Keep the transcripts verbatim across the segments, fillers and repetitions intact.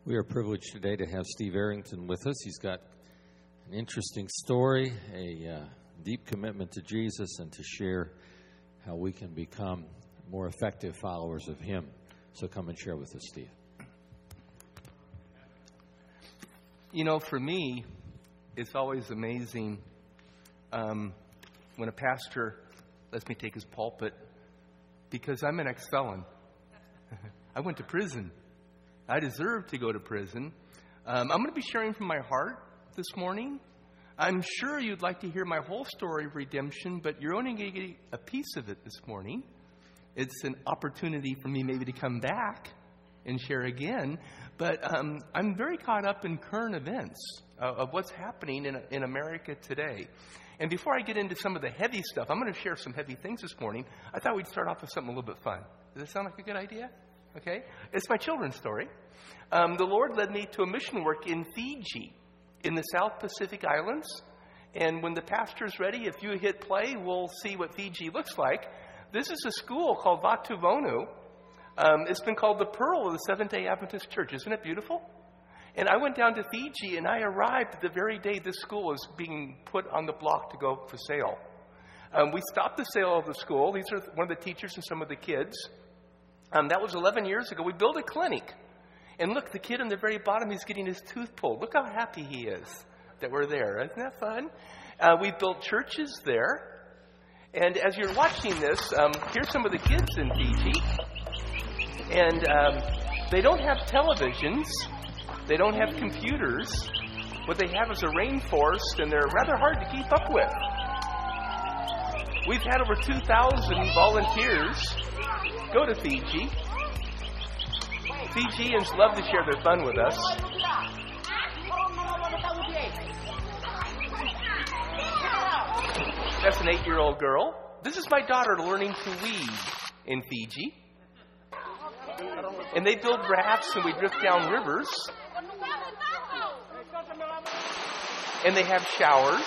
We are privileged today to have Steve Arrington with us. He's got an interesting story, a uh, deep commitment to Jesus, and to share how we can become more effective followers of Him. So come and share with us, Steve. You know, for me, it's always amazing um, when a pastor lets me take his pulpit, because I'm an ex-felon. I went to prison. I deserve to go to prison. Um, I'm going to be sharing from my heart this morning. I'm sure you'd like to hear my whole story of redemption, but you're only going to get a piece of it this morning. It's an opportunity for me maybe to come back and share again. But um, I'm very caught up in current events uh, of what's happening in, in America today. And before I get into some of the heavy stuff, I'm going to share some heavy things this morning. I thought we'd start off with something a little bit fun. Does that sound like a good idea? Okay. It's my children's story. Um, the Lord led me to a mission work in Fiji, in the South Pacific Islands. And when the pastor's ready, if you hit play, we'll see what Fiji looks like. This is a school called Vatuvanu. Um, it's been called the Pearl of the Seventh-day Adventist Church. Isn't it beautiful? And I went down to Fiji, and I arrived the very day this school was being put on the block to go for sale. Um, we stopped the sale of the school. These are one of the teachers and some of the kids. Um, that was eleven years ago. We built a clinic. And look, the kid on the very bottom, he's getting his tooth pulled. Look how happy he is that we're there. Isn't that fun? Uh, we built churches there. And as you're watching this, um, here's some of the kids in Fiji. And um, they don't have televisions. They don't have computers. What they have is a rainforest, and they're rather hard to keep up with. We've had over two thousand volunteers go to Fiji. Fijians love to share their fun with us. That's an eight-year-old girl. This is my daughter learning to weave in Fiji. And they build rafts, and we drift down rivers. And they have showers.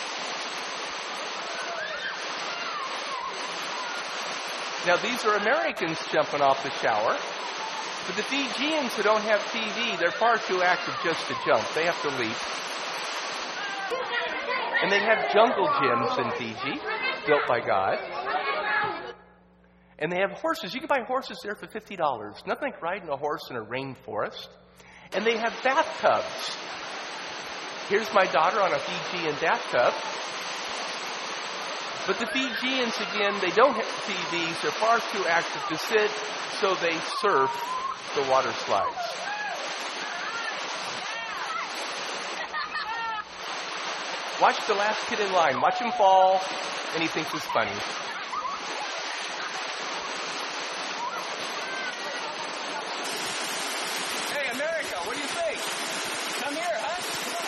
Now, these are Americans jumping off the shower. But the Fijians who don't have T V, they're far too active just to jump. They have to leap. And they have jungle gyms in Fiji, built by God. And they have horses. You can buy horses there for fifty dollars. Nothing like riding a horse in a rainforest. And they have bathtubs. Here's my daughter on a Fijian bathtub. But the Fijians, again, they don't have T Vs. They're far too active to sit, so they surf the water slides. Watch the last kid in line. Watch him fall, and he thinks it's funny. Hey, America, what do you think? Come here, huh?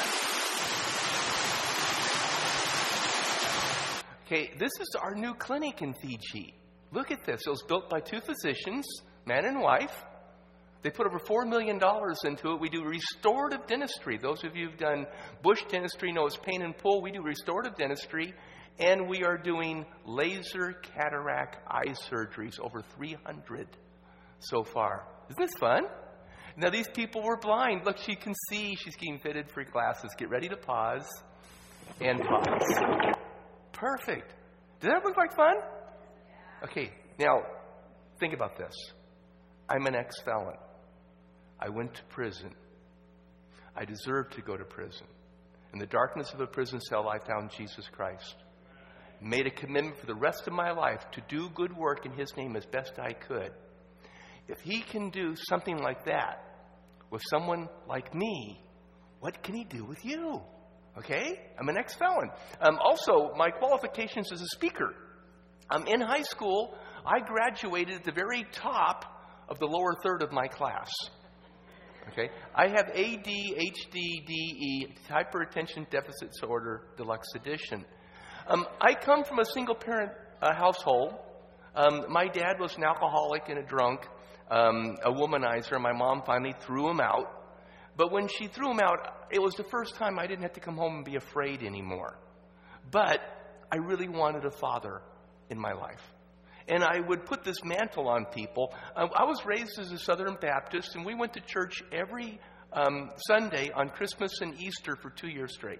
Come on. Okay, this is our new clinic in Fiji. Look at this. It was built by two physicians, man and wife. They put over four million dollars into it. We do restorative dentistry. Those of you who've done bush dentistry know it's pain and pull. We do restorative dentistry. And we are doing laser cataract eye surgeries, over three hundred so far. Isn't this fun? Now, these people were blind. Look, she can see. She's getting fitted for glasses. Get ready to pause. And pause. Perfect. Does that look like fun? Okay, now, think about this. I'm an ex-felon. I went to prison. I deserve to go to prison. In the darkness of a prison cell, I found Jesus Christ. Made a commitment for the rest of my life to do good work in His name as best I could. If He can do something like that with someone like me, what can He do with you? Okay? I'm an ex-felon. Um, also, my qualifications as a speaker. Um, in high school, I graduated at the very top of the lower third of my class. Okay? I have A D H D D E, Hyperattention Deficit Disorder, Deluxe Edition. Um, I come from a single-parent uh, household. Um, my dad was an alcoholic and a drunk, um, a womanizer. My mom finally threw him out. But when she threw him out, it was the first time I didn't have to come home and be afraid anymore. But I really wanted a father in my life. and I would put this mantle on people. Uh, I was raised as a Southern Baptist, and we went to church every um, Sunday on Christmas and Easter for two years straight.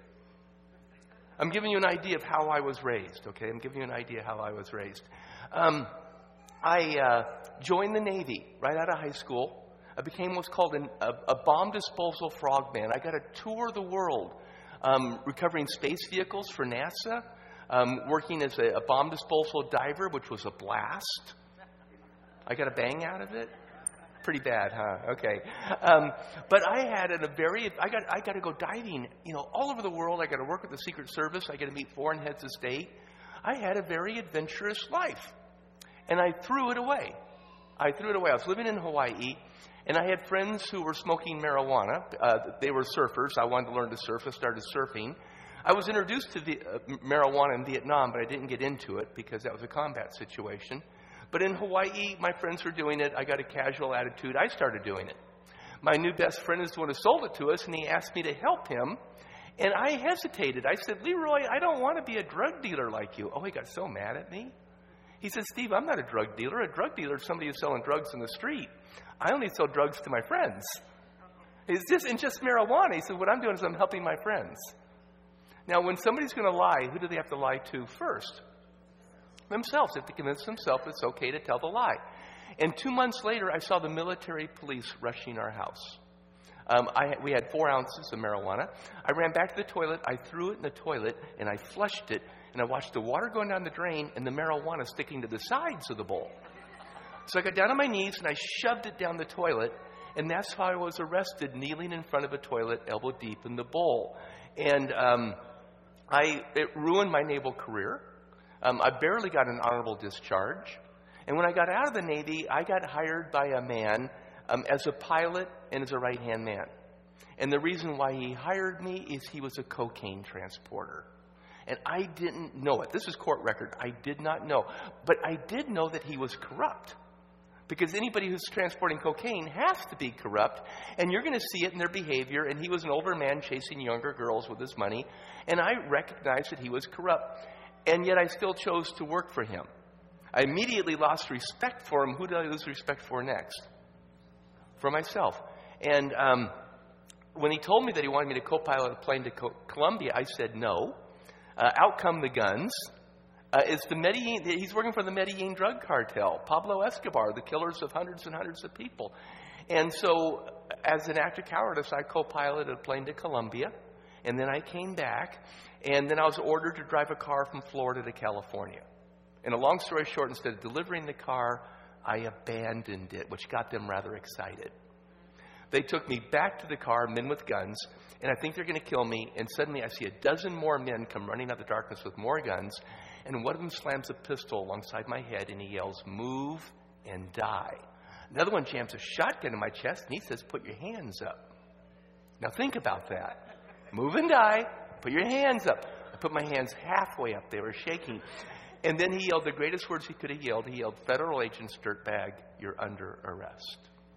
I'm giving you an idea of how I was raised, okay? I'm giving you an idea how I was raised. Um, I uh, joined the Navy right out of high school. I became what's called an, a, a bomb disposal frogman. I got to tour the world, um, recovering space vehicles for NASA, um, working as a, a bomb disposal diver, which was a blast. I got a bang out of it. Pretty bad, huh? Okay. Um, but I had a very, I got I got to go diving, you know, all over the world. I got to work with the Secret Service. I got to meet foreign heads of state. I had a very adventurous life. And I threw it away. I threw it away. I was living in Hawaii, and I had friends who were smoking marijuana. Uh, they were surfers. I wanted to learn to surf. I started surfing. I was introduced to the, uh, marijuana in Vietnam, but I didn't get into it because that was a combat situation. But in Hawaii, my friends were doing it. I got a casual attitude. I started doing it. My new best friend is the one who sold it to us, and he asked me to help him. And I hesitated. I said, Leroy, I don't want to be a drug dealer like you. Oh, he got so mad at me. He said, Steve, I'm not a drug dealer. A drug dealer is somebody who's selling drugs in the street. I only sell drugs to my friends. It's just, and just marijuana. He said, what I'm doing is I'm helping my friends. Now, when somebody's going to lie, who do they have to lie to first? Themselves. They have to convince themselves it's okay to tell the lie. And two months later, I saw the military police rushing our house. Um, I, we had four ounces of marijuana. I ran back to the toilet. I threw it in the toilet, and I flushed it. And I watched the water going down the drain and the marijuana sticking to the sides of the bowl. So I got down on my knees, and I shoved it down the toilet. And that's how I was arrested, kneeling in front of a toilet, elbow deep in the bowl. And um, I it ruined my naval career. Um, I barely got an honorable discharge. And when I got out of the Navy, I got hired by a man um, as a pilot and as a right-hand man. And the reason why he hired me is he was a cocaine transporter. And I didn't know it. This is court record. I did not know. But I did know that he was corrupt. Because anybody who's transporting cocaine has to be corrupt. And you're going to see it in their behavior. And he was an older man chasing younger girls with his money. And I recognized that he was corrupt. And yet I still chose to work for him. I immediately lost respect for him. Who did I lose respect for next? For myself. And um, when he told me that he wanted me to co-pilot a plane to Co- Colombia, I said no. Uh, out come the guns. Uh, it's the Medellin, he's working for the Medellin drug cartel, Pablo Escobar, the killers of hundreds and hundreds of people. And so, as an act of cowardice, I co-piloted a plane to Colombia. And then I came back, and then I was ordered to drive a car from Florida to California. And a long story short, instead of delivering the car, I abandoned it, which got them rather excited. They took me back to the car, men with guns, and I think they're going to kill me. And suddenly I see a dozen more men come running out of the darkness with more guns, and one of them slams a pistol alongside my head, and he yells, "Move and die." Another one jams a shotgun in my chest, and he says, "Put your hands up." Now think about that. Move and die. Put your hands up. I put my hands halfway up. They were shaking. And then he yelled the greatest words he could have yelled. He yelled, "Federal agents, dirtbag, you're under arrest."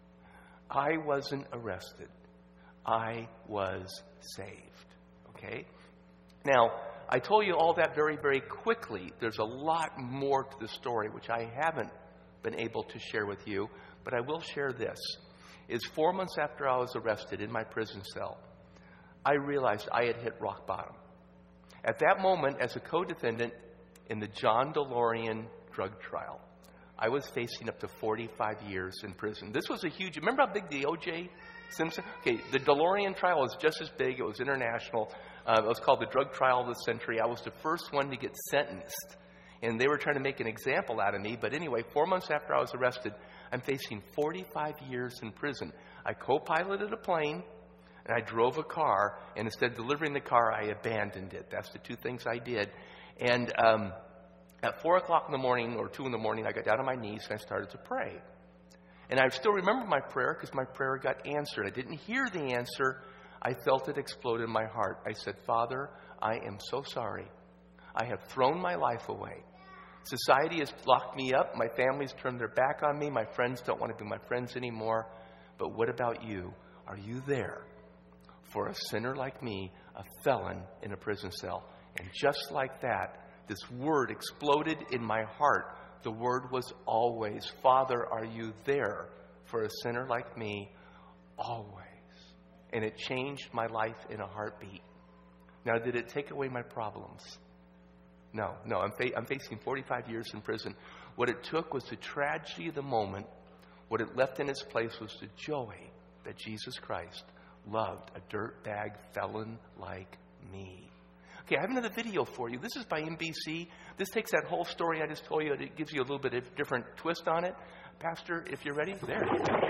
I wasn't arrested. I was saved. Okay? Now, I told you all that very, very quickly. There's a lot more to the story, which I haven't been able to share with you. But I will share this. Is four months after I was arrested in my prison cell, I realized I had hit rock bottom. At that moment, as a co-defendant in the John DeLorean drug trial, I was facing up to forty-five years in prison. This was a huge... Remember how big the O J Simpson... Okay, the DeLorean trial was just as big. It was international. Uh, it was called the drug trial of the century. I was the first one to get sentenced. And they were trying to make an example out of me. But anyway, four months after I was arrested, I'm facing forty-five years in prison. I co-piloted a plane, and I drove a car. And instead of delivering the car, I abandoned it. That's the two things I did. And um, at four o'clock in the morning, or two in the morning, I got down on my knees, and I started to pray. And I still remember my prayer because my prayer got answered. I didn't hear the answer. I felt it explode in my heart. I said, "Father, I am so sorry. I have thrown my life away. Society has locked me up. My family's turned their back on me. My friends don't want to be my friends anymore. But what about you? Are you there for a sinner like me, a felon in a prison cell?" And just like that, this word exploded in my heart. The word was always. Father, are you there for a sinner like me? Always. and it changed my life in a heartbeat. Now, did it take away my problems? No, no. I'm, fa- I'm facing forty-five years in prison. What it took was the tragedy of the moment. What it left in its place was the joy that Jesus Christ loved a dirtbag felon like me. Okay, I have another video for you. This is by N B C. This takes that whole story I just told you. It gives you a little bit of different twist on it. Pastor, if you're ready, there.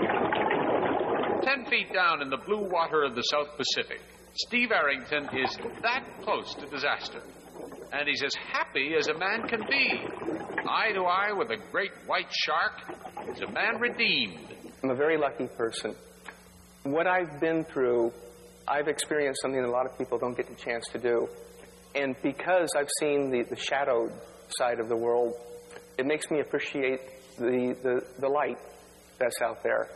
Ten feet down in the blue water of the South Pacific, Steve Arrington is that close to disaster. And he's as happy as a man can be. Eye to eye with a great white shark. He's a man redeemed. I'm a very lucky person. What I've been through, I've experienced something that a lot of people don't get the chance to do. And because I've seen the, the shadowed side of the world, it makes me appreciate the, the, the light that's out there.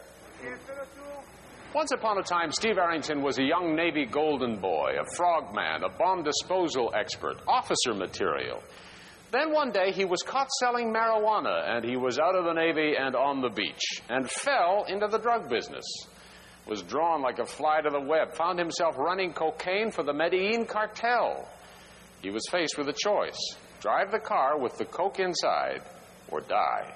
Once upon a time, Steve Arrington was a young Navy golden boy, a frogman, a bomb disposal expert, officer material. Then one day he was caught selling marijuana, and he was out of the Navy and on the beach, and fell into the drug business. Was drawn like a fly to the web, found himself running cocaine for the Medellin cartel. He was faced with a choice: drive the car with the coke inside, or die.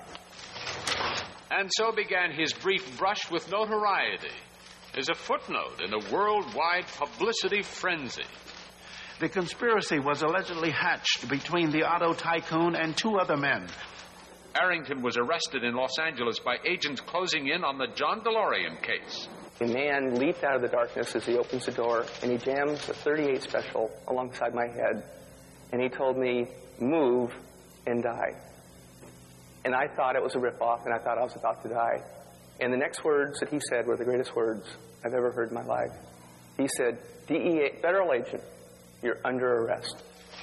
And so began his brief brush with notoriety, as a footnote in a worldwide publicity frenzy. The conspiracy was allegedly hatched between the auto tycoon and two other men. Arrington was arrested in Los Angeles by agents closing in on the John DeLorean case. A man leaped out of the darkness as he opens the door, and he jams a thirty-eight special alongside my head. And he told me, "Move and die." And I thought it was a ripoff, and I thought I was about to die. And the next words that he said were the greatest words I've ever heard in my life. He said, "D E A, federal agent, you're under arrest."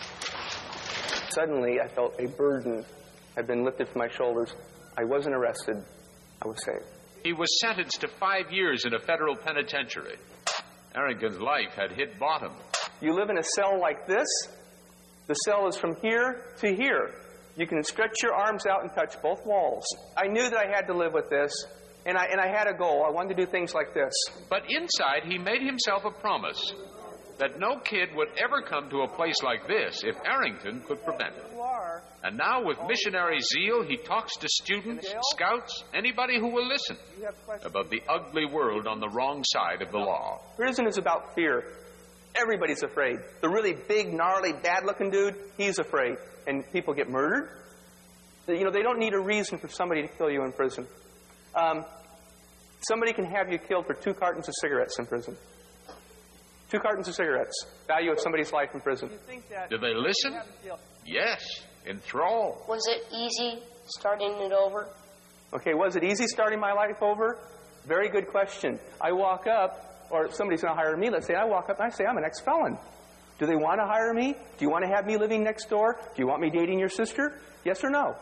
Suddenly, I felt a burden had been lifted from my shoulders. I wasn't arrested. I was saved. He was sentenced to five years in a federal penitentiary. Arrington's life had hit bottom. You live in a cell like this. The cell is from here to here. You can stretch your arms out and touch both walls. I knew that I had to live with this, and I, and I had a goal. I wanted to do things like this. But inside, he made himself a promise that no kid would ever come to a place like this if Arrington could prevent it. And now, with missionary zeal, he talks to students, scouts, anybody who will listen about the ugly world on the wrong side of the law. Prison is about fear. Everybody's afraid. The really big, gnarly, bad-looking dude, he's afraid. And people get murdered. You know, they don't need a reason for somebody to kill you in prison. Um, somebody can have you killed for two cartons of cigarettes in prison. Two cartons of cigarettes. Value of somebody's life in prison. Do they listen? Yes. Enthralled. Was it easy starting it over? Okay, was it easy starting my life over? Very good question. I walk up, or somebody's going to hire me. Let's say I walk up and I say, "I'm an ex-felon. Do they want to hire me? Do you want to have me living next door? Do you want me dating your sister? Yes or no?"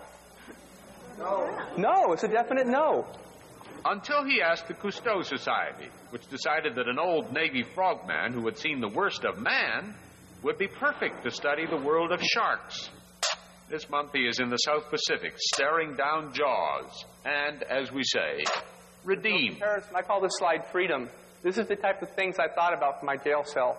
No. No, it's a definite no. Until he asked the Cousteau Society, which decided that an old Navy frogman who had seen the worst of man would be perfect to study the world of sharks. This month he is in the South Pacific, staring down jaws, and, as we say, redeemed. I call this slide freedom. This is the type of things I thought about for my jail cell.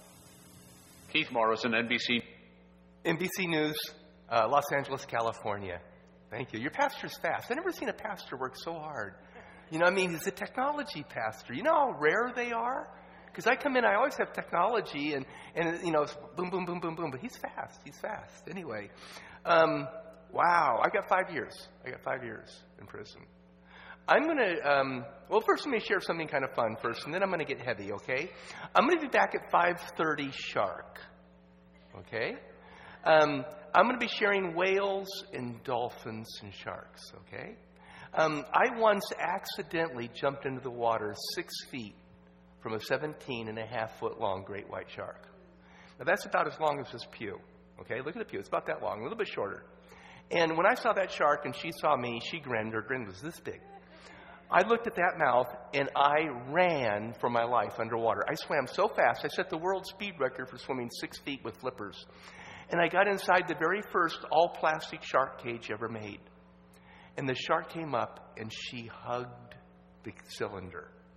Keith Morrison, N B C. N B C News, uh, Los Angeles, California. Thank you. Your pastor's fast. I've never seen a pastor work so hard. You know, I mean, he's a technology pastor. You know how rare they are? Because I come in, I always have technology, and, and you know, it's boom, boom, boom, boom, boom. But he's fast. He's fast. Anyway, um, wow. I got five years. I got five years in prison. I'm going to, um, well, first let me share something kind of fun first, and then I'm going to get heavy, okay? I'm going to be back at five thirty sharp, okay? Um, I'm going to be sharing whales and dolphins and sharks, okay? Um, I once accidentally jumped into the water six feet from a seventeen and a half foot long great white shark. Now, that's about as long as this pew, okay? Look at the pew. It's about that long, a little bit shorter. And when I saw that shark and she saw me, she grinned. Her grin was this big. I looked at that mouth, and I ran for my life underwater. I swam so fast, I set the world speed record for swimming six feet with flippers. And I got inside the very first all-plastic shark cage ever made. And the shark came up, and she hugged the cylinder.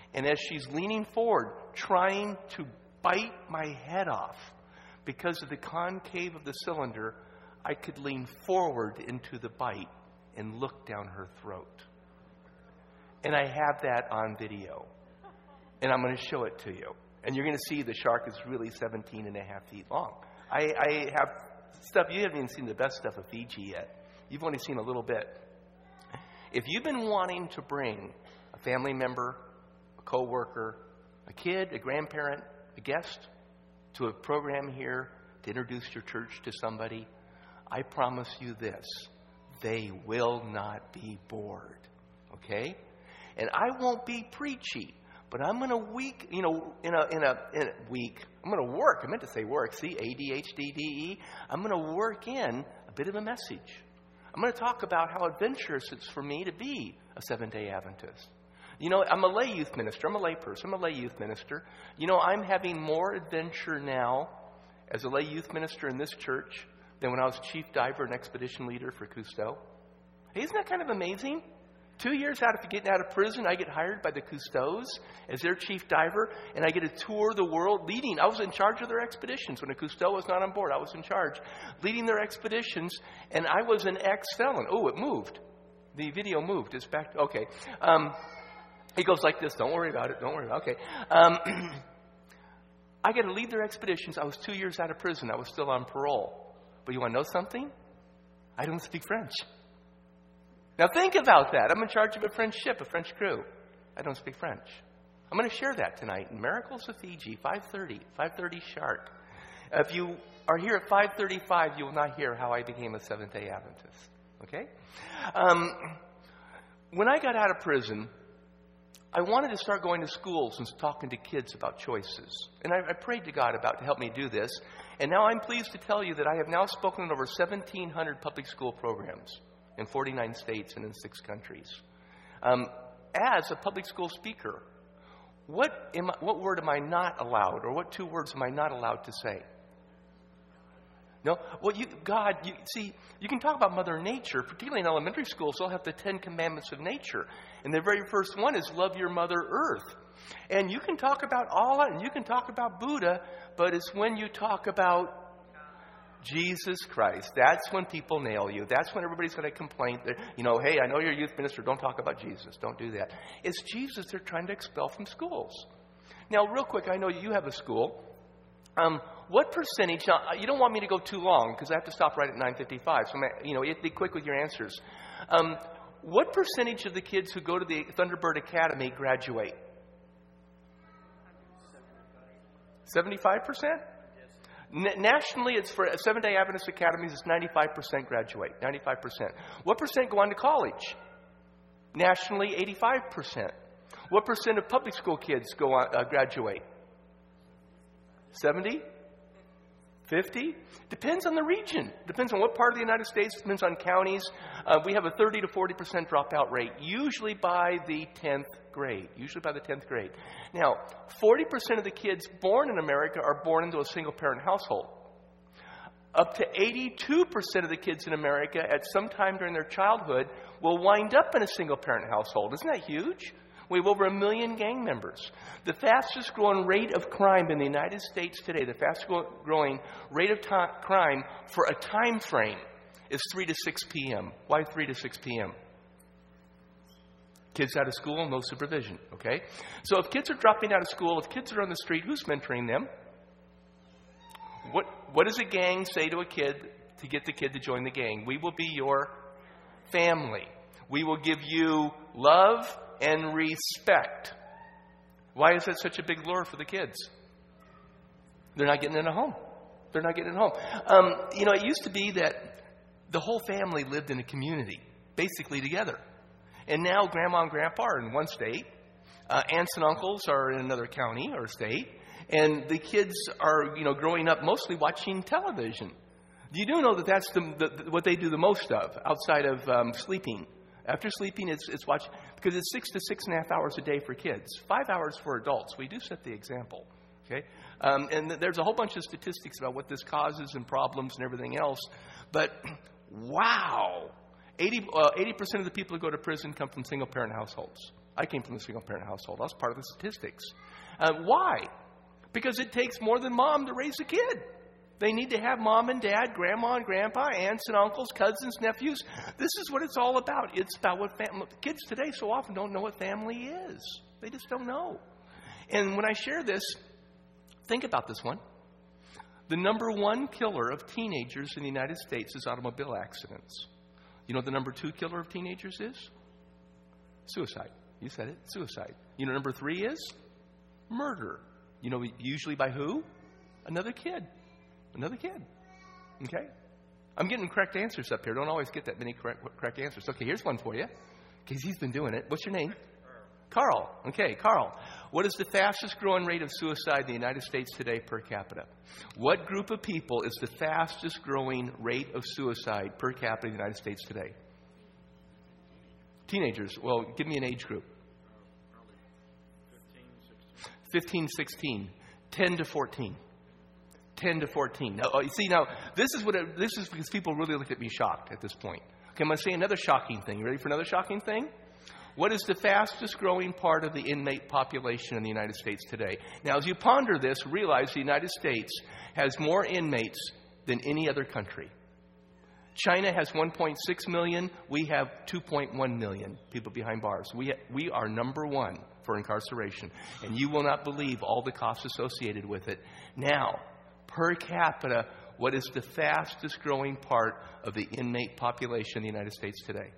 And as she's leaning forward, trying to bite my head off because of the concave of the cylinder, I could lean forward into the bite and look down her throat. And I have that on video. And I'm going to show it to you. And you're going to see the shark is really seventeen and a half feet long. I, I have stuff, you haven't even seen the best stuff of Fiji yet. You've only seen a little bit. If you've been wanting to bring a family member, a coworker, a kid, a grandparent, a guest to a program here to introduce your church to somebody, I promise you this, they will not be bored. Okay? And I won't be preachy, but I'm going to week, you know, in a in a in a week. I'm going to work. I meant to say work. See, A D H D D E. I'm going to work in a bit of a message. I'm going to talk about how adventurous it's for me to be a Seventh-day Adventist. You know, I'm a lay youth minister. I'm a lay person. I'm a lay youth minister. You know, I'm having more adventure now as a lay youth minister in this church than when I was chief diver and expedition leader for Cousteau. Hey, isn't that kind of amazing? Two years out of getting out of prison, I get hired by the Cousteaus as their chief diver, and I get to tour the world leading. I was in charge of their expeditions. When a Cousteau was not on board, I was in charge, leading their expeditions, and I was an ex-felon. Oh, it moved. The video moved. It's back. To, okay. Um, it goes like this. Don't worry about it. Don't worry about it. Okay. Um, I got to lead their expeditions. I was two years out of prison. I was still on parole. But you want to know something? I don't speak French. Now think about that. I'm in charge of a French ship, a French crew. I don't speak French. I'm going to share that tonight in Miracles of Fiji, five thirty, five thirty sharp. If you are here at five thirty-five, you will not hear how I became a Seventh-day Adventist. Okay? Um, when I got out of prison, I wanted to start going to schools and talking to kids about choices. And I, I prayed to God about to help me do this. And now I'm pleased to tell you that I have now spoken in over seventeen hundred public school programs in forty-nine states and in six countries. Um, as a public school speaker, what, am I, what word am I not allowed, or what two words am I not allowed to say? No? Well, you, God, you see, you can talk about Mother Nature, particularly in elementary schools. They'll have the Ten Commandments of nature. And the very first one is love your Mother Earth. And you can talk about Allah and you can talk about Buddha, but it's when you talk about Jesus Christ, that's when people nail you. That's when everybody's going to complain that, you know, hey, I know you're a youth minister. Don't talk about Jesus. Don't do that. It's Jesus they're trying to expel from schools. Now, real quick, I know you have a school. Um, what percentage, now, you don't want me to go too long because I have to stop right at nine fifty-five. So, I'm, you know, you have to be quick with your answers. Um, what percentage of the kids who go to the Thunderbird Academy graduate? seventy-five percent? N- nationally, it's for Seventh-day Adventist academies, it's ninety-five percent graduate, ninety-five percent. What percent go on to college? Nationally, eighty-five percent. What percent of public school kids go on, uh, graduate? seventy? fifty? Depends on the region. Depends on what part of the United States. Depends on counties. Uh, we have a thirty to forty percent dropout rate, usually by the tenth grade. Usually by the tenth grade. Now, forty percent of the kids born in America are born into a single-parent household. Up to eighty-two percent of the kids in America at some time during their childhood will wind up in a single-parent household. Isn't that huge? We have over a million gang members. The fastest growing rate of crime in the United States today, the fastest growing rate of ta- crime for a time frame is three to six p.m. Why three to six p.m.? Kids out of school, no supervision, okay? So if kids are dropping out of school, if kids are on the street, who's mentoring them? What What does a gang say to a kid to get the kid to join the gang? We will be your family. We will give you love and respect. Why is that such a big lure for the kids? They're not getting in a home. They're not getting in a home. Um, you know, it used to be that the whole family lived in a community, basically together. And now grandma and grandpa are in one state. Uh, aunts and uncles are in another county or state. And the kids are, you know, growing up mostly watching television. You do know that that's the, the, what they do the most of outside of um, sleeping. After sleeping, it's, it's watching, because it's six to six and a half hours a day for kids, five hours for adults. We do set the example, okay? Um, and th- there's a whole bunch of statistics about what this causes and problems and everything else. But, wow, eighty, uh, eighty percent of the people who go to prison come from single-parent households. I came from a single-parent household. I was part of the statistics. Uh, why? Because it takes more than mom to raise a kid. They need to have mom and dad, grandma and grandpa, aunts and uncles, cousins, nephews. This is what it's all about. It's about what family. Kids today so often don't know what family is. They just don't know. And when I share this, think about this one. The number one killer of teenagers in the United States is automobile accidents. You know what the number two killer of teenagers is? Suicide. You said it. Suicide. You know number three is? Murder. You know usually by who? Another kid. Another kid. Okay? I'm getting correct answers up here. Don't always get that many correct, correct answers. Okay, here's one for you. Because he's been doing it. What's your name? Carl. Okay, Carl. What is the fastest growing rate of suicide in the United States today per capita? What group of people is the fastest growing rate of suicide per capita in the United States today? Teenagers. Well, give me an age group. fifteen, sixteen. ten to fourteen. ten to fourteen. Now, you see, now, this is what it, this is because people really look at me shocked at this point. Okay, I'm going to say another shocking thing. You ready for another shocking thing? What is the fastest growing part of the inmate population in the United States today? Now, as you ponder this, realize the United States has more inmates than any other country. China has one point six million. We have two point one million people behind bars. We, ha- we are number one for incarceration. And you will not believe all the costs associated with it. Now, per capita, what is the fastest growing part of the inmate population in the United States today?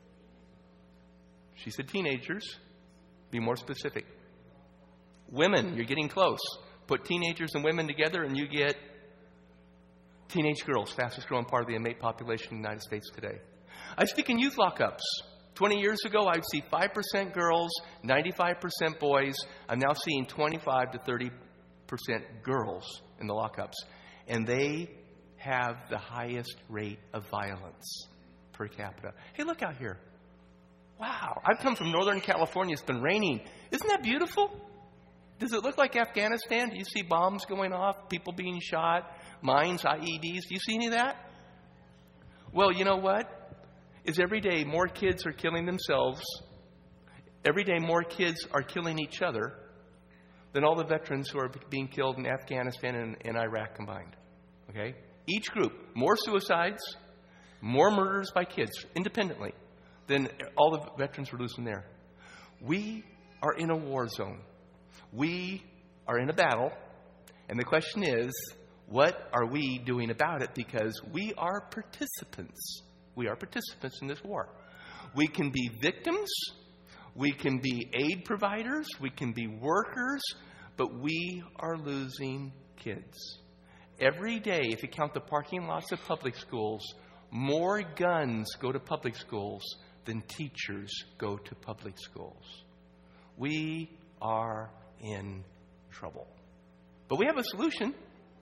She said teenagers. Be more specific. Women, you're getting close. Put teenagers and women together and you get teenage girls, fastest growing part of the inmate population in the United States today. I speak in youth lockups. twenty years ago, I'd see five percent girls, ninety-five percent boys. I'm now seeing twenty-five to thirty percent girls in the lockups. And they have the highest rate of violence per capita. Hey, look out here. Wow, I've come from Northern California. It's been raining. Isn't that beautiful? Does it look like Afghanistan? Do you see bombs going off, people being shot, mines, I E Ds? Do you see any of that? Well, you know what? Is every day more kids are killing themselves. Every day more kids are killing each other than all the veterans who are being killed in Afghanistan and, and Iraq combined. Okay? Each group, more suicides, more murders by kids independently than all the veterans were losing there. We are in a war zone. We are in a battle. And the question is, what are we doing about it? Because we are participants. We are participants in this war. We can be victims. We can be aid providers. We can be workers. But we are losing kids. Every day, if you count the parking lots of public schools, more guns go to public schools than teachers go to public schools. We are in trouble. But we have a solution.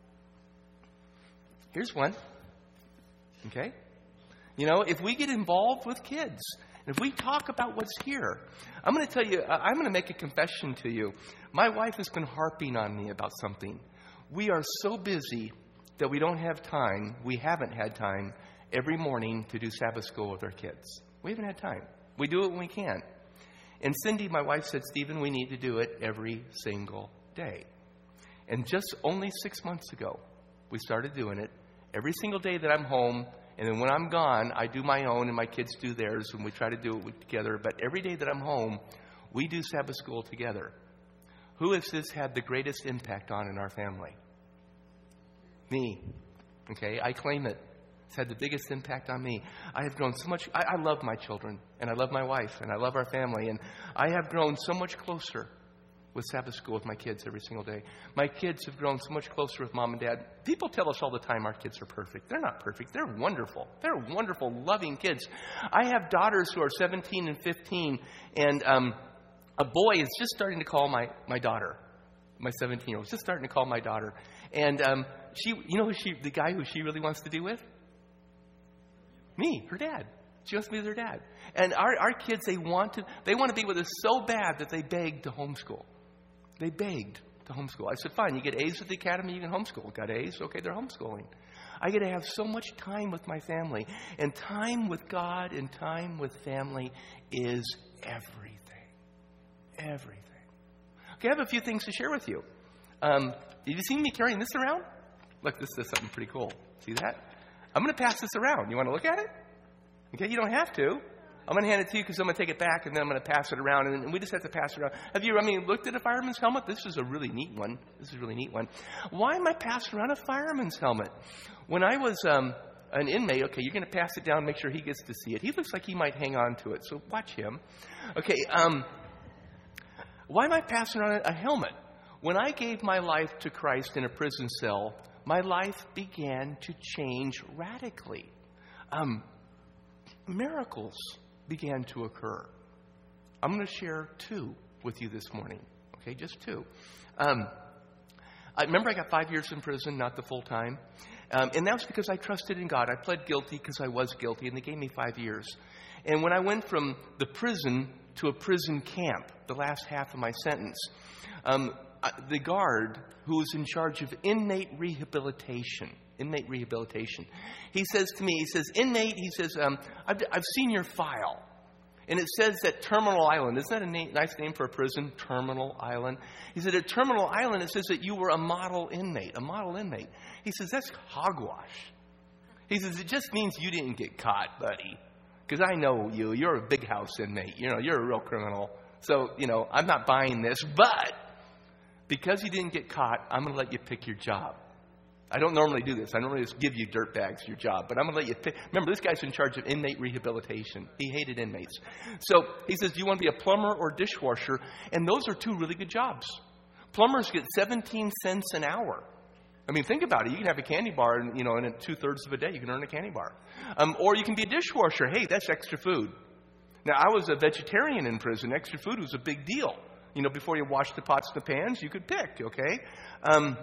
Here's one. Okay? You know, if we get involved with kids, if we talk about what's here, I'm going to tell you, I'm going to make a confession to you. My wife has been harping on me about something. We are so busy that we don't have time, we haven't had time every morning to do Sabbath school with our kids. We haven't had time. We do it when we can. And Cindy, my wife, said, Stephen, we need to do it every single day. And just only six months ago, we started doing it every single day that I'm home. And then when I'm gone, I do my own and my kids do theirs, and we try to do it together. But every day that I'm home, we do Sabbath school together. Who has this had the greatest impact on in our family? Me. Okay, I claim it. It's had the biggest impact on me. I have grown so much. I, I love my children, and I love my wife, and I love our family. And I have grown so much closer with Sabbath school with my kids every single day. My kids have grown so much closer with mom and dad. People tell us all the time our kids are perfect. They're not perfect. They're wonderful. They're wonderful, loving kids. I have daughters who are seventeen and fifteen, and um, a boy is just starting to call my, my daughter, my seventeen-year-old, is just starting to call my daughter. And um, she, you know who she, the guy who she really wants to be with? Me, her dad. She wants to be with her dad. And our, our kids, they want to they want to be with us so bad that they begged to homeschool. They begged to homeschool. I said, fine, you get A's at the academy, you can homeschool. Got A's? Okay, they're homeschooling. I get to have so much time with my family. And time with God and time with family is everything. Everything. Okay, I have a few things to share with you. Um, have you seen me carrying this around? Look, this is something pretty cool. See that? I'm going to pass this around. You want to look at it? Okay, you don't have to. I'm going to hand it to you because I'm going to take it back, and then I'm going to pass it around, and we just have to pass it around. Have you, I mean, looked at a fireman's helmet? This is a really neat one. This is a really neat one. Why am I passing around a fireman's helmet? When I was um, an inmate, okay, you're going to pass it down, make sure he gets to see it. He looks like he might hang on to it, so watch him. Okay, um, why am I passing around a helmet? When I gave my life to Christ in a prison cell, my life began to change radically. Um, miracles began to occur. I'm going to share two with you this morning. Okay, just two. Um, I remember I got five years in prison, not the full time. Um, and that was because I trusted in God. I pled guilty because I was guilty, and they gave me five years. And when I went from the prison to a prison camp, the last half of my sentence, um, the guard who was in charge of inmate rehabilitation, inmate rehabilitation, he says to me, he says, inmate, he says, um, I've, I've seen your file. And it says that Terminal Island, isn't that a na- nice name for a prison? Terminal Island. He said, at Terminal Island, it says that you were a model inmate, a model inmate. He says, that's hogwash. He says, it just means you didn't get caught, buddy. Because I know you. You're a big house inmate. You know, you're a real criminal. So, you know, I'm not buying this. But because you didn't get caught, I'm going to let you pick your job. I don't normally do this. I normally just give you dirt bags your job. But I'm going to let you pick. Remember, this guy's in charge of inmate rehabilitation. He hated inmates. So he says, do you want to be a plumber or dishwasher? And those are two really good jobs. Plumbers get seventeen cents an hour. I mean, think about it. You can have a candy bar, and, you know, and in two-thirds of a day, you can earn a candy bar. Um, or you can be a dishwasher. Hey, that's extra food. Now, I was a vegetarian in prison. Extra food was a big deal. You know, before you wash the pots and the pans, you could pick, okay? Um,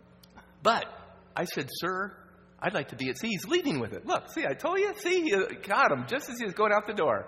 but I said, sir, I'd like to be at sea. He's leaving with it. Look, see, I told you. See, he got him just as he was going out the door.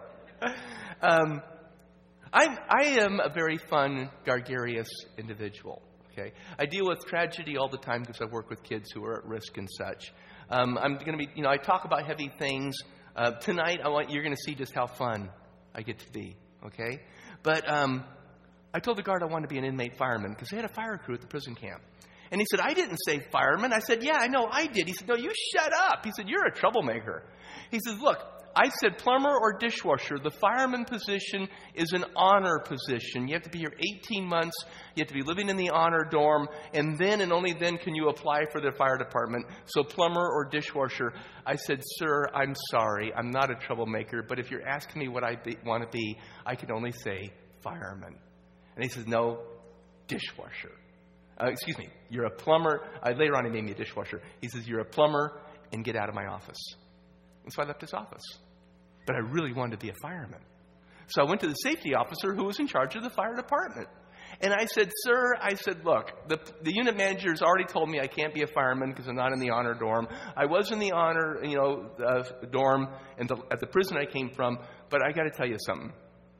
um, I, I am a very fun, gregarious individual, okay? I deal with tragedy all the time because I work with kids who are at risk and such. Um, I'm going to be, you know, I talk about heavy things. Uh, tonight, I want you're going to see just how fun I get to be, okay? But um, I told the guard I wanted to be an inmate fireman because they had a fire crew at the prison camp. And he said, I didn't say fireman. I said, yeah, I know I did. He said, no, you shut up. He said, you're a troublemaker. He says, look, I said plumber or dishwasher. The fireman position is an honor position. You have to be here eighteen months. You have to be living in the honor dorm. And then and only then can you apply for the fire department. So plumber or dishwasher. I said, sir, I'm sorry. I'm not a troublemaker. But if you're asking me what I be, want to be, I can only say fireman. And he says, no, dishwasher. Uh, excuse me, you're a plumber. Uh, later on, he made me a dishwasher. He says, you're a plumber and get out of my office. And so I left his office. But I really wanted to be a fireman. So I went to the safety officer who was in charge of the fire department. And I said, sir, I said, look, the, the unit manager has already told me I can't be a fireman because I'm not in the honor dorm. I was in the honor, you know, uh, dorm and the, at the prison I came from. But I got to tell you something.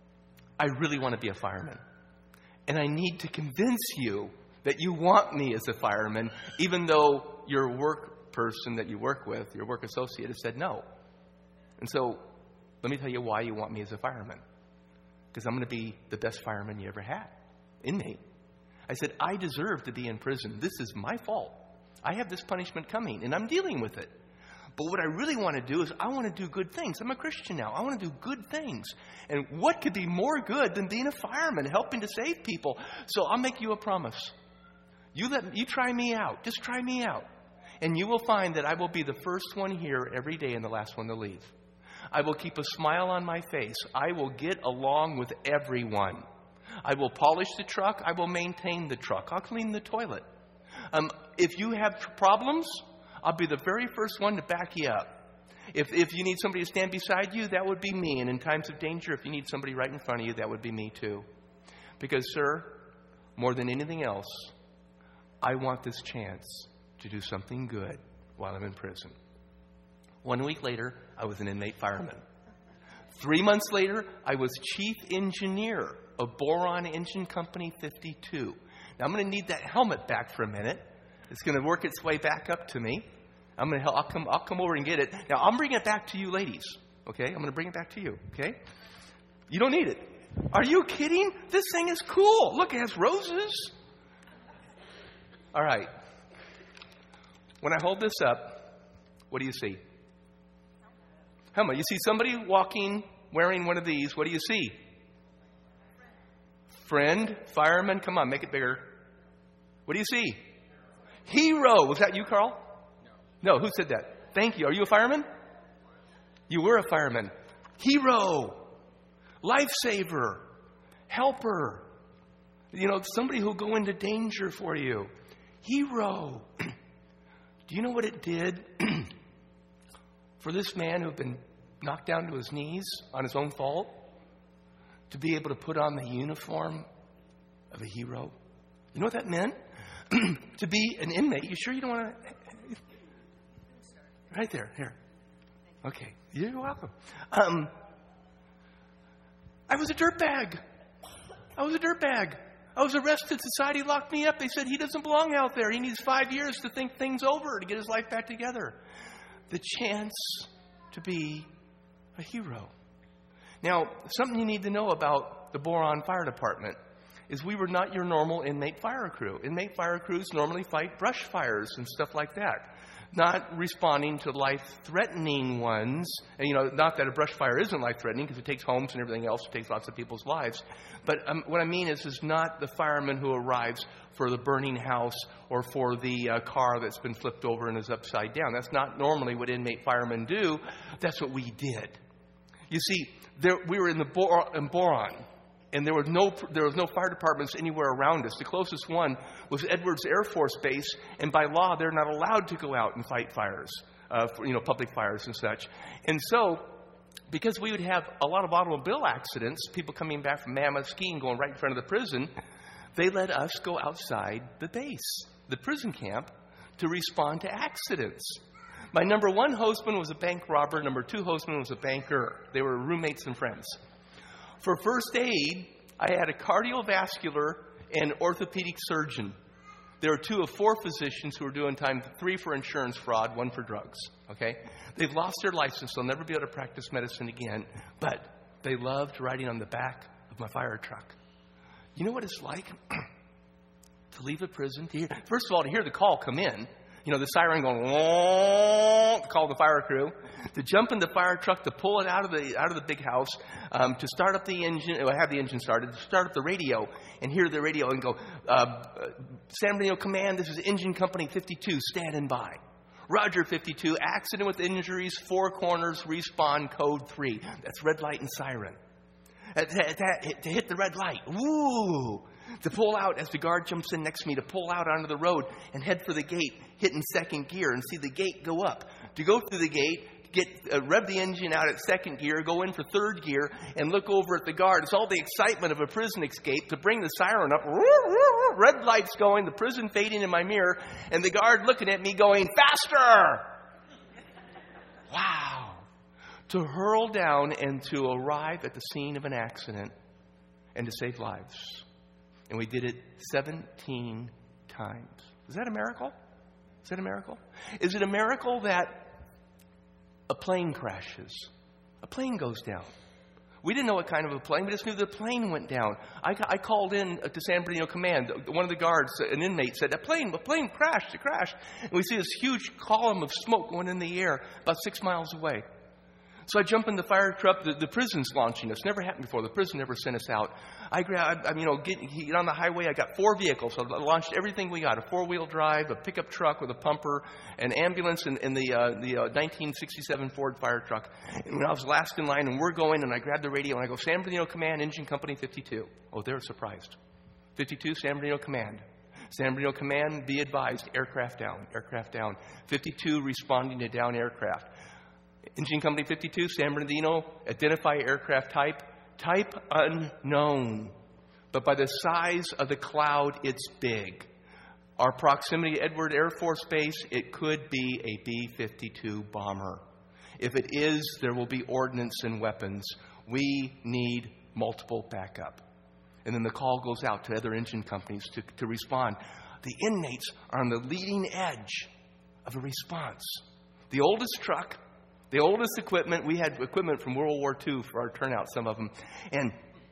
I really want to be a fireman. And I need to convince you that you want me as a fireman, even though your work person that you work with, your work associate, has said no. And so let me tell you why you want me as a fireman. Because I'm going to be the best fireman you ever had. Inmate. I said, I deserve to be in prison. This is my fault. I have this punishment coming, and I'm dealing with it. But what I really want to do is I want to do good things. I'm a Christian now. I want to do good things. And what could be more good than being a fireman, helping to save people? So I'll make you a promise. You let you try me out. Just try me out. And you will find that I will be the first one here every day and the last one to leave. I will keep a smile on my face. I will get along with everyone. I will polish the truck. I will maintain the truck. I'll clean the toilet. Um, if you have problems, I'll be the very first one to back you up. If if you need somebody to stand beside you, that would be me. And in times of danger, if you need somebody right in front of you, that would be me too. Because, sir, more than anything else, I want this chance to do something good while I'm in prison. One week later, I was an inmate fireman. Three months later, I was chief engineer of Boron Engine Company fifty-two. Now, I'm going to need that helmet back for a minute. It's going to work its way back up to me. I'm going to help. I'll come. I'll come over and get it. Now, I'm bringing it back to you, ladies. Okay, I'm going to bring it back to you. Okay, you don't need it. Are you kidding? This thing is cool. Look, it has roses. All right. When I hold this up, what do you see? Helmet. You see somebody walking wearing one of these. What do you see? Friend, fireman. Come on, make it bigger. What do you see? Hero. Was that you, Carl? No. No, who said that? Thank you. Are you a fireman? You were a fireman. Hero. Lifesaver. Helper. You know, somebody who'll go into danger for you. Hero. Do you know what it did for this man who had been knocked down to his knees on his own fault to be able to put on the uniform of a hero? You know what that meant? To be an inmate. You sure you don't want to? Right there. Here. Okay. You're welcome. Um, I was a dirtbag. I was a dirtbag. I was arrested. Society locked me up. They said he doesn't belong out there. He needs five years to think things over, to get his life back together. The chance to be a hero. Now, something you need to know about the Boron Fire Department is we were not your normal inmate fire crew. Inmate fire crews normally fight brush fires and stuff like that, not responding to life-threatening ones. And, you know, not that a brush fire isn't life-threatening, because it takes homes and everything else. It takes lots of people's lives. But um, what I mean is, is not the fireman who arrives for the burning house or for the uh, car that's been flipped over and is upside down. That's not normally what inmate firemen do. That's what we did. You see, there, we were in the Bor- in Boron, and there was no there was no fire departments anywhere around us. The closest one was Edwards Air Force Base, and by law, they're not allowed to go out and fight fires, uh, for, you know, public fires and such. And so, because we would have a lot of automobile accidents, people coming back from Mammoth skiing, going right in front of the prison, they let us go outside the base, the prison camp, to respond to accidents. My number one hostman was a bank robber. Number two hostman was a banker. They were roommates and friends. For first aid, I had a cardiovascular and orthopedic surgeon. There are two of four physicians who are doing time, three for insurance fraud, one for drugs. Okay? They've lost their license. They'll never be able to practice medicine again. But they loved riding on the back of my fire truck. You know what it's like to leave a prison? To hear, first of all, to hear the call come in. You know, the siren going, to call the fire crew, to jump in the fire truck, to pull it out of the out of the big house, um, to start up the engine, or have the engine started, to start up the radio and hear the radio and go, uh, San Bernardino Command, this is Engine Company fifty-two, standing by. Roger fifty-two, accident with injuries, four corners, respawn, code three. That's red light and siren. Uh, to, to, to hit the red light. Ooh. To pull out as the guard jumps in next to me, to pull out onto the road and head for the gate, hit in second gear and see the gate go up. To go through the gate, get uh, rev the engine out at second gear, go in for third gear, and look over at the guard. It's all the excitement of a prison escape to bring the siren up. Red lights going, the prison fading in my mirror, and the guard looking at me going, faster! Wow. To hurl down and to arrive at the scene of an accident and to save lives. And we did it seventeen times. Is that a miracle? Is that a miracle? Is it a miracle that a plane crashes? A plane goes down. We didn't know what kind of a plane. We just knew the plane went down. I, I called in to San Bernardino Command. One of the guards, an inmate, said, a plane, a plane crashed, it crashed. And we see this huge column of smoke going in the air about six miles away. So I jump in the fire truck. The, the prison's launching us. Never happened before. The prison never sent us out. I grab, I, you know, get, get on the highway. I got four vehicles. So I launched everything we got: a four-wheel drive, a pickup truck with a pumper, an ambulance, and, and the uh, the uh, nineteen sixty-seven Ford fire truck. And when I was last in line, and we're going, and I grab the radio and I go, San Bernardino Command, Engine Company fifty-two. Oh, they're surprised. fifty-two, San Bernardino Command. San Bernardino Command, be advised, aircraft down, aircraft down. fifty-two responding to down aircraft. Engine Company fifty-two, San Bernardino, identify aircraft type. Type unknown. But by the size of the cloud, it's big. Our proximity to Edward Air Force Base, it could be a B fifty-two bomber. If it is, there will be ordnance and weapons. We need multiple backup. And then the call goes out to other engine companies to, to respond. The inmates are on the leading edge of a response. The oldest truck, the oldest equipment, we had equipment from World War Two for our turnout, some of them. And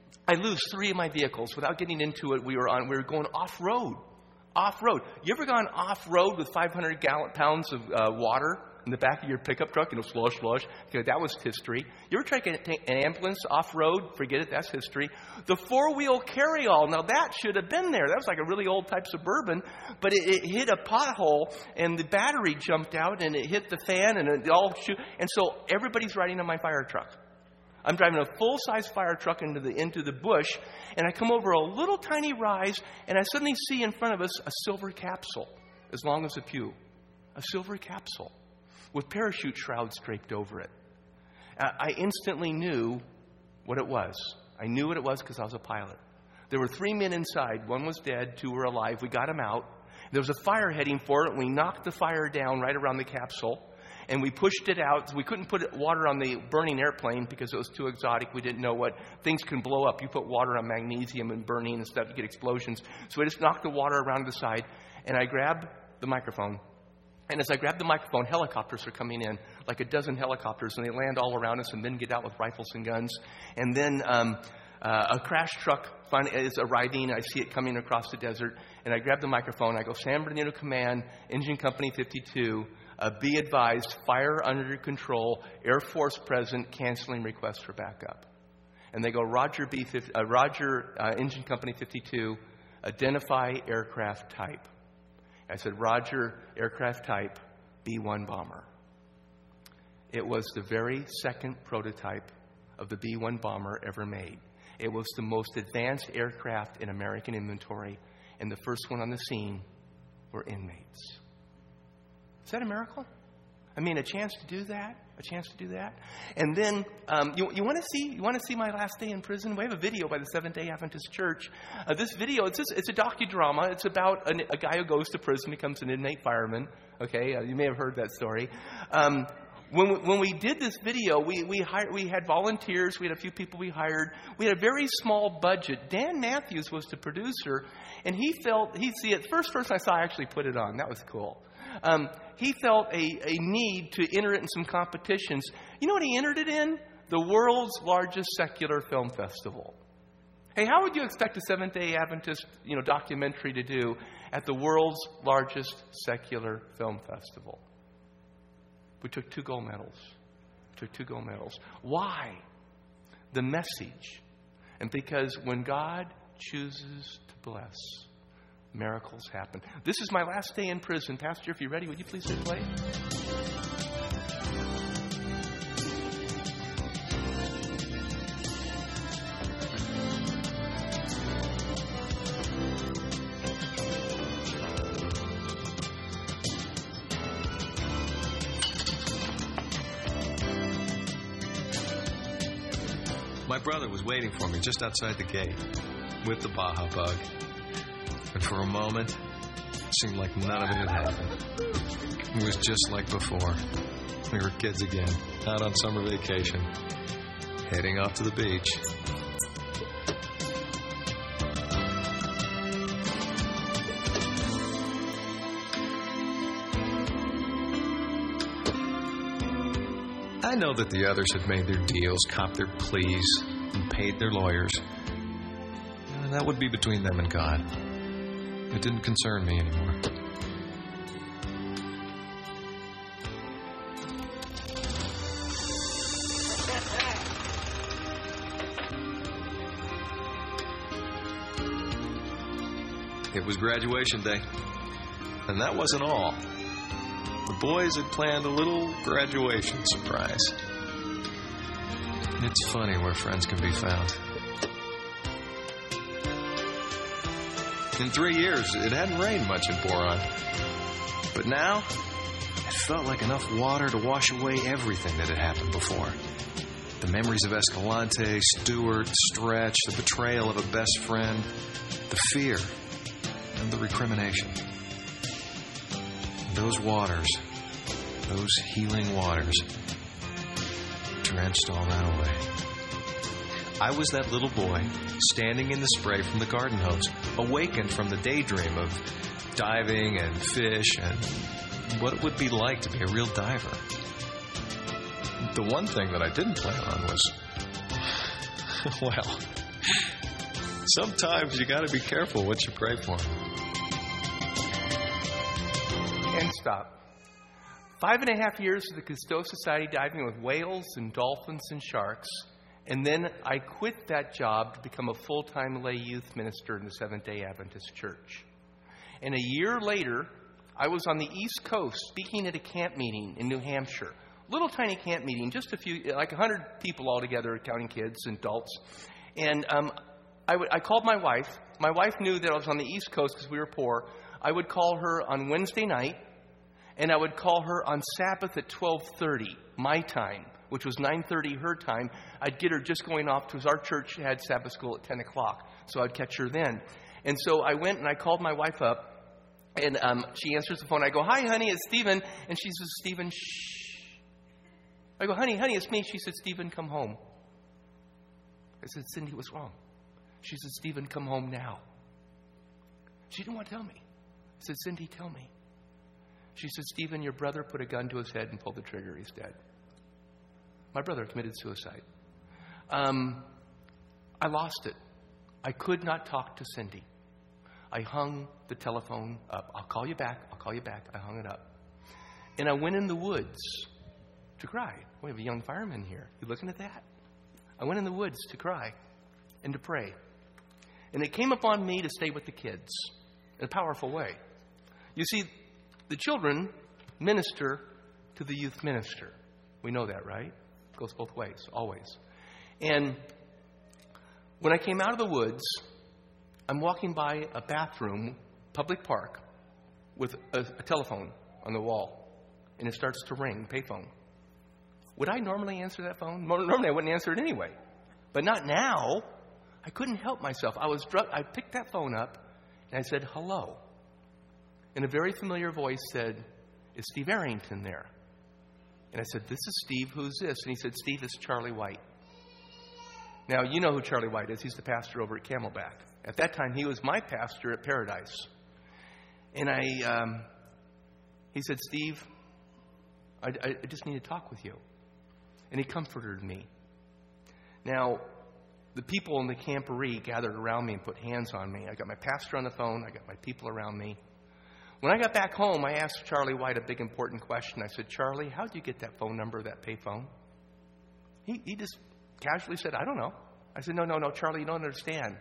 I lose three of my vehicles. Without getting into it, we were on. We were going off-road. Off-road. You ever gone off-road with five hundred gallon pounds of uh, water in the back of your pickup truck? You know, slush, slush. Okay, that was history. You ever try to take an ambulance off-road? Forget it. That's history. The four-wheel carry-all. Now, that should have been there. That was like a really old type Suburban. But it, it hit a pothole, and the battery jumped out, and it hit the fan, and it all shoot. And so everybody's riding on my fire truck. I'm driving a full-size fire truck into the into the bush, and I come over a little tiny rise, and I suddenly see in front of us a silver capsule, as long as a pew. A silver capsule with parachute shrouds draped over it. I instantly knew what it was. I knew what it was because I was a pilot. There were three men inside. One was dead. Two were alive. We got them out. There was a fire heading for it, and we knocked the fire down right around the capsule. And we pushed it out. We couldn't put water on the burning airplane because it was too exotic. We didn't know what things can blow up. You put water on magnesium and burning and stuff, you get explosions. So we just knocked the water around to the side. And I grabbed the microphone. And as I grabbed the microphone, helicopters are coming in, like a dozen helicopters. And they land all around us, and men get out with rifles and guns. And then um, uh, a crash truck is arriving. I see it coming across the desert. And I grab the microphone. I go, San Bernardino Command, Engine Company fifty-two. Uh, be advised, fire under control, Air Force present, canceling request for backup. And they go, Roger, B fifty, uh, Roger uh, Engine Company fifty-two, identify aircraft type. I said, Roger, aircraft type, B one bomber. It was the very second prototype of the B one bomber ever made. It was the most advanced aircraft in American inventory, and the first one on the scene were inmates. Is that a miracle? I mean, a chance to do that, a chance to do that. And then um, you, you want to see you want to see my last day in prison? We have a video by the Seventh-day Adventist Church. Uh, this video, it's just, it's a docudrama. It's about a, a guy who goes to prison, becomes an inmate fireman. Okay, uh, you may have heard that story. Um, when we, when we did this video, we we hired we had volunteers. We had a few people we hired. We had a very small budget. Dan Matthews was the producer, and he felt he see it first person I saw actually put it on. That was cool. Um, he felt a, a need to enter it in some competitions. You know what he entered it in? The world's largest secular film festival. Hey, how would you expect a Seventh-day Adventist, you know, documentary to do at the world's largest secular film festival? We took two gold medals. We took two gold medals. Why? The message. And because when God chooses to bless, miracles happen. This is my last day in prison. Pastor, if you're ready, would you please hit play? My brother was waiting for me just outside the gate with the Baja bug. And for a moment, it seemed like none of it had happened. It was just like before. We were kids again, out on summer vacation, heading off to the beach. I know that the others had made their deals, copped their pleas, and paid their lawyers. And that would be between them and God. It didn't concern me anymore. It was graduation day. And that wasn't all. The boys had planned a little graduation surprise. It's funny where friends can be found. In three years, it hadn't rained much in Boron. But now, it felt like enough water to wash away everything that had happened before. The memories of Escalante, Stewart, Stretch, the betrayal of a best friend, the fear, and the recrimination. Those waters, those healing waters, drenched all that away. I was that little boy standing in the spray from the garden hose, awakened from the daydream of diving and fish and what it would be like to be a real diver. The one thing that I didn't plan on was, well, Sometimes you got to be careful what you pray for. And stop. Five and a half years of the Cousteau Society diving with whales and dolphins and sharks. And then I quit that job to become a full-time lay youth minister in the Seventh-day Adventist Church. And a year later, I was on the East Coast speaking at a camp meeting in New Hampshire. Little tiny camp meeting, just a few, like one hundred people all together, counting kids and adults. And um, I, w- I called my wife. My wife knew that I was on the East Coast because we were poor. I would call her on Wednesday night, and I would call her on Sabbath at twelve thirty, my time, which was nine thirty her time. I'd get her just going off because our church had Sabbath school at ten o'clock, so I'd catch her then. And so I went and I called my wife up, and um, she answers the phone. I go, "Hi, honey, it's Stephen." And she says, "Stephen, shh." I go, "Honey, honey, it's me." She said, "Stephen, come home." I said, "Cindy, what's wrong?" She said, "Stephen, come home now." She didn't want to tell me. I said, "Cindy, tell me." She said, "Stephen, your brother put a gun to his head and pulled the trigger. He's dead." My brother committed suicide. Um, I lost it. I could not talk to Cindy. I hung the telephone up. "I'll call you back. I'll call you back." I hung it up. And I went in the woods to cry. We have a young fireman here. You looking at that? I went in the woods to cry and to pray. And it came upon me to stay with the kids in a powerful way. You see, the children minister to the youth minister. We know that, right? It goes both ways, always. And when I came out of the woods, I'm walking by a bathroom, public park, with a, a telephone on the wall. And it starts to ring, payphone. Would I normally answer that phone? Normally I wouldn't answer it anyway. But not now. I couldn't help myself. I was drunk. I picked that phone up and I said, "Hello." And a very familiar voice said, "Is Steve Arrington there?" And I said, "This is Steve. Who's this?" And he said, "Steve, it's Charlie White." Now, you know who Charlie White is. He's the pastor over at Camelback. At that time, he was my pastor at Paradise. And I, um, he said, "Steve, I, I just need to talk with you." And he comforted me. Now, the people in the camporee gathered around me and put hands on me. I got my pastor on the phone. I got my people around me. When I got back home, I asked Charlie White a big important question. I said, "Charlie, how did you get that phone number, that pay phone?" He, he just casually said, "I don't know." I said, no, no, no, Charlie, you don't understand.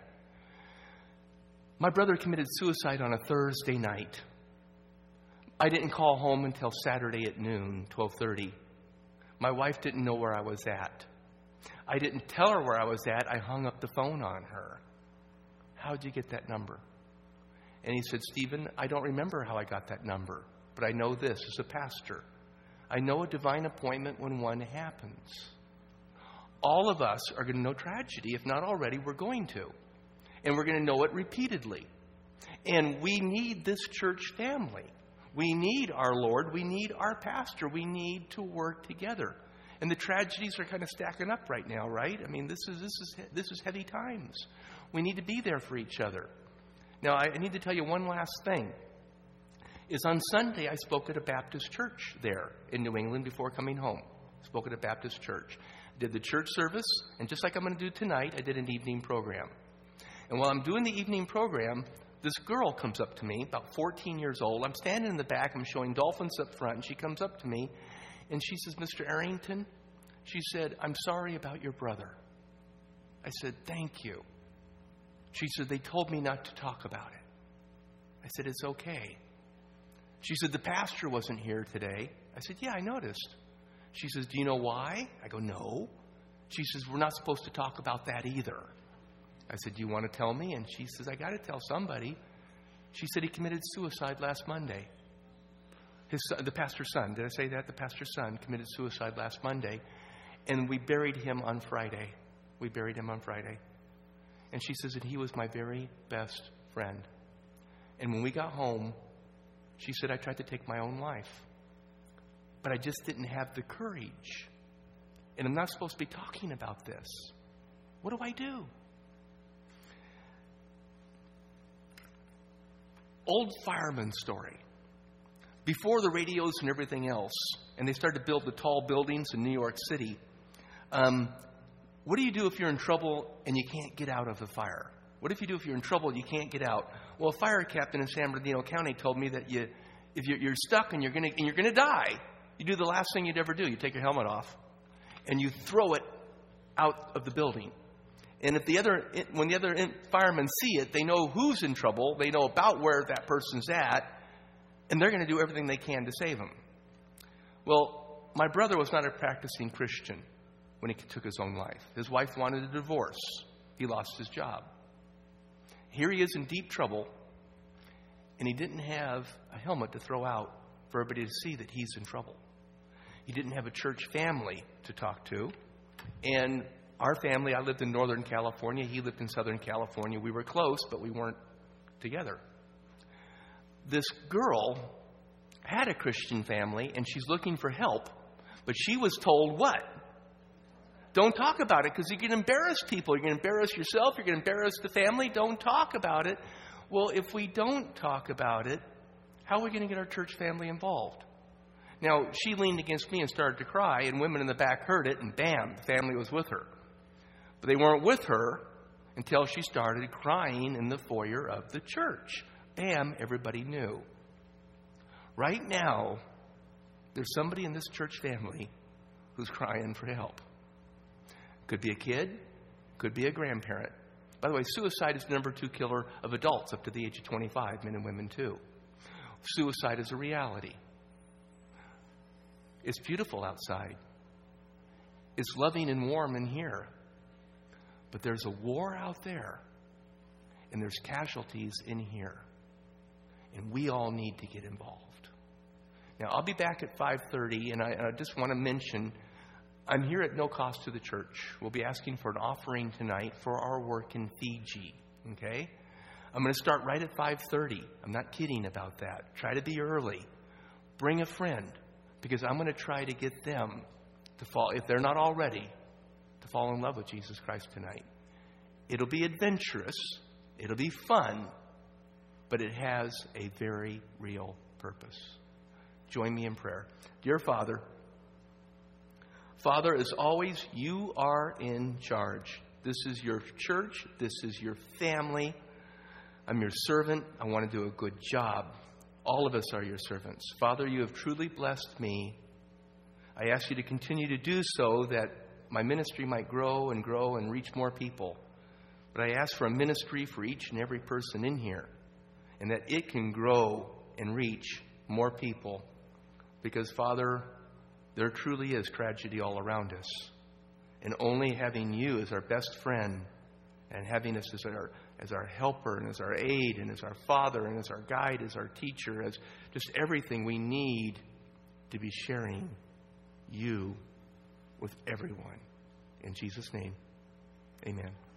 My brother committed suicide on a Thursday night. I didn't call home until Saturday at noon, twelve thirty. My wife didn't know where I was at. I didn't tell her where I was at. I hung up the phone on her. "How'd you get that number?" And he said, "Stephen, I don't remember how I got that number, but I know this as a pastor. I know a divine appointment when one happens." All of us are going to know tragedy. If not already, we're going to. And we're going to know it repeatedly. And we need this church family. We need our Lord. We need our pastor. We need to work together. And the tragedies are kind of stacking up right now, right? I mean, this is this is this is heavy times. We need to be there for each other. Now, I need to tell you one last thing. Is on Sunday, I spoke at a Baptist church there in New England before coming home. I spoke at a Baptist church. I did the church service, and just like I'm going to do tonight, I did an evening program. And while I'm doing the evening program, this girl comes up to me, about fourteen years old. I'm standing in the back. I'm showing dolphins up front, and she comes up to me, and she says, "Mister Arrington," she said, "I'm sorry about your brother." I said, "Thank you." She said, "They told me not to talk about it." I said, "It's okay." She said, "The pastor wasn't here today." I said, "Yeah, I noticed." She says, "Do you know why?" I go, "No." She says, "We're not supposed to talk about that either." I said, "Do you want to tell me?" And she says, "I got to tell somebody." She said he committed suicide last Monday. His son, the pastor's son, did I say that? The pastor's son committed suicide last Monday. And we buried him on Friday. We buried him on Friday. And she says that he was my very best friend. And when we got home, she said, "I tried to take my own life. But I just didn't have the courage. And I'm not supposed to be talking about this. What do I do?" Old fireman story. Before the radios and everything else, and they started to build the tall buildings in New York City, um, what do you do if you're in trouble and you can't get out of the fire? What if you do if you're in trouble and you can't get out? Well, a fire captain in San Bernardino County told me that you, if you're, you're stuck and you're going to and you're going to die, you do the last thing you'd ever do. You take your helmet off and you throw it out of the building. And if the other, when the other firemen see it, they know who's in trouble. They know about where that person's at, and they're going to do everything they can to save him. Well, my brother was not a practicing Christian when he took his own life. His wife wanted a divorce. He lost his job. Here he is in deep trouble, and he didn't have a helmet to throw out for everybody to see that he's in trouble. He didn't have a church family to talk to. And our family, I lived in Northern California. He lived in Southern California. We were close, but we weren't together. This girl had a Christian family, and she's looking for help. But she was told what? Don't talk about it, because you can embarrass people. You're going to embarrass yourself. You're going to embarrass the family. Don't talk about it. Well, if we don't talk about it, how are we going to get our church family involved? Now, she leaned against me and started to cry, and women in the back heard it, and bam, the family was with her. But they weren't with her until she started crying in the foyer of the church. Bam, everybody knew. Right now, there's somebody in this church family who's crying for help. Could be a kid, could be a grandparent. By the way, suicide is the number two killer of adults up to the age of twenty-five, men and women too. Suicide is a reality. It's beautiful outside. It's loving and warm in here. But there's a war out there, and there's casualties in here. And we all need to get involved. Now, I'll be back at five thirty, and I, and I just want to mention, I'm here at no cost to the church. We'll be asking for an offering tonight for our work in Fiji, okay? I'm going to start right at five thirty. I'm not kidding about that. Try to be early. Bring a friend, because I'm going to try to get them to fall, if they're not already, to fall in love with Jesus Christ tonight. It'll be adventurous. It'll be fun. But it has a very real purpose. Join me in prayer. Dear Father, Father, as always, you are in charge. This is your church. This is your family. I'm your servant. I want to do a good job. All of us are your servants. Father, you have truly blessed me. I ask you to continue to do so that my ministry might grow and grow and reach more people. But I ask for a ministry for each and every person in here, and that it can grow and reach more people. Because, Father, there truly is tragedy all around us. And only having you as our best friend, and having us as our as our helper and as our aid and as our father and as our guide, as our teacher, as just everything we need to be sharing you with everyone. In Jesus' name, amen.